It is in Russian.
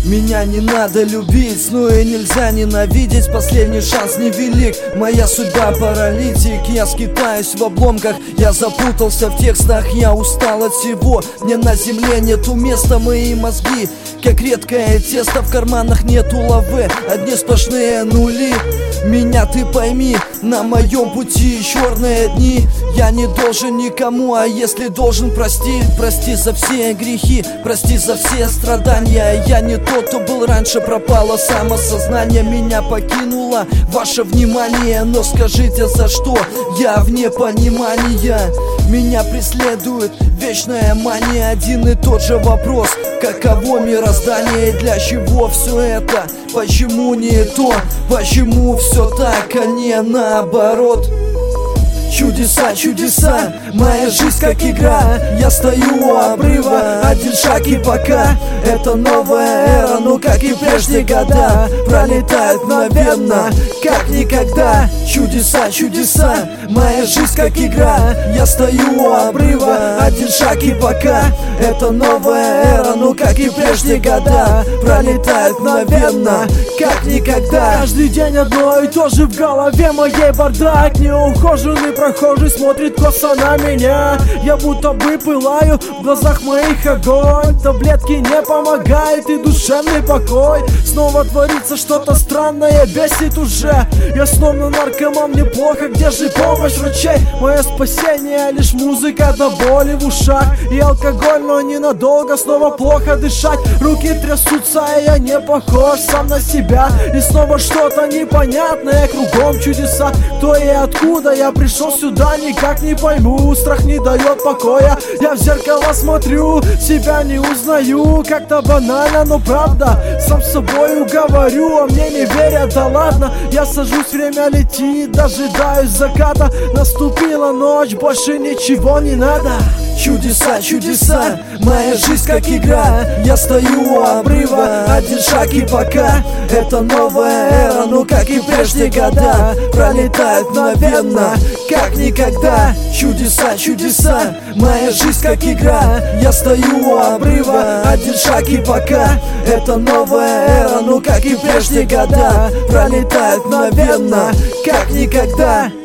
Меня не надо любить, но и нельзя ненавидеть. Последний шанс невелик, моя судьба паралитик. Я скитаюсь в обломках, я запутался в текстах. Я устал от всего, мне на земле нету места. Мои мозги, как редкое тесто, в карманах нету лавы, одни сплошные нули. Меня ты пойми, на моем пути черные дни. Я не должен никому, а если должен, прости. Прости за все грехи, прости за все страдания. Я не тот, кто был раньше, пропало самосознание. Меня покинуло ваше внимание, но скажите, за что я вне понимания? Меня преследует вечная мания, один и тот же вопрос: каково мироздание, для чего все это? Почему не то? Почему все так, а не наоборот? Чудеса, чудеса, моя жизнь как игра. Я стою у обрыва, один шаг и пока. Это новая эра, ну как и прежние года, пролетает мгновенно, как никогда. Чудеса, чудеса, моя жизнь как игра. Я стою у обрыва, один шаг и пока. Это новая эра, ну как и прежние года, пролетает мгновенно, как никогда. Каждый день одно и то же в голове моей бардак. Неухоженный прохожий смотрит косо на меня. Я будто бы пылаю, в глазах моих огонь. Таблетки не помогают и душевный покой. Снова творится что-то странное, бесит уже. Я словно наркоман, мне плохо, где же помощь врачей? Мое спасение лишь музыка до боли в ушах и алкоголь, но ненадолго, снова плохо дышать. Руки трясутся, и я не похож сам на себя. И снова что-то непонятное, кругом чудеса. Кто и откуда я пришел сюда, никак не пойму. Страх не дает покоя, я в зеркало смотрю, себя не узнаю. Как-то банально, но правда, сам с собой уговорю, а мне не верят, да ладно. Я сажусь, время летит, дожидаюсь заката. Наступила ночь, больше ничего не надо. Чудеса, чудеса, моя жизнь как игра. Я стою у обрыва, один шаг и пока. Это новая эра, ну как и прежние года, пролетает мгновенно, как никогда. Чудеса, чудеса, моя жизнь как игра. Я стою у обрыва, один шаг и пока. Это новая эра, ну как и прежние года, пролетает мгновенно, как никогда.